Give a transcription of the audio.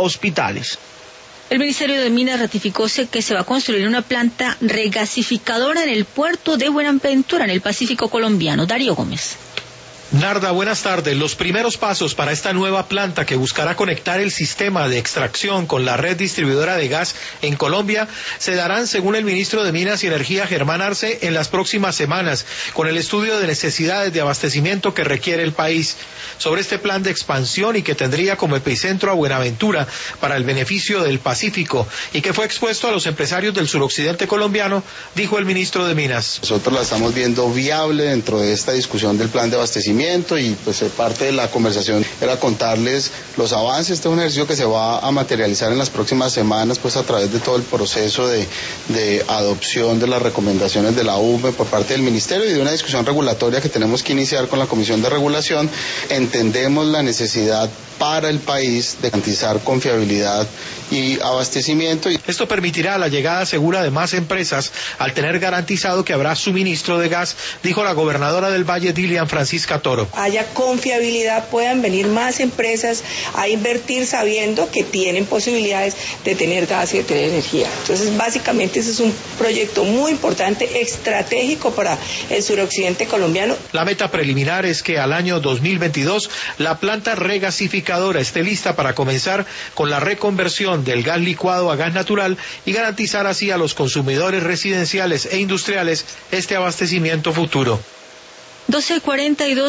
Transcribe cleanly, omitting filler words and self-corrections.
hospitales. El Ministerio de Minas ratificó que se va a construir una planta regasificadora en el puerto de Buenaventura, en el Pacífico colombiano. Darío Gómez. Narda, buenas tardes. Los primeros pasos para esta nueva planta que buscará conectar el sistema de extracción con la red distribuidora de gas en Colombia se darán, según el ministro de Minas y Energía, Germán Arce, en las próximas semanas, con el estudio de necesidades de abastecimiento que requiere el país. Sobre este plan de expansión y que tendría como epicentro a Buenaventura para el beneficio del Pacífico y que fue expuesto a los empresarios del suroccidente colombiano, dijo el ministro de Minas. Nosotros la estamos viendo viable dentro de esta discusión del plan de abastecimiento y pues parte de la conversación era contarles los avances. Este es un ejercicio que se va a materializar en las próximas semanas pues a través de todo el proceso de adopción de las recomendaciones de la UME por parte del ministerio y de una discusión regulatoria que tenemos que iniciar con la Comisión de Regulación. Entendemos la necesidad para el país de garantizar confiabilidad y abastecimiento. Esto permitirá la llegada segura de más empresas al tener garantizado que habrá suministro de gas, dijo la gobernadora del Valle, Dilian Francisca Toro. Haya confiabilidad, puedan venir más empresas a invertir sabiendo que tienen posibilidades de tener gas y de tener energía. Entonces, básicamente ese es un proyecto muy importante, estratégico para el suroccidente colombiano. La meta preliminar es que al año 2022 la planta regasificadora esté lista para comenzar con la reconversión del gas licuado a gas natural y garantizar así a los consumidores residenciales e industriales este abastecimiento futuro. 12:42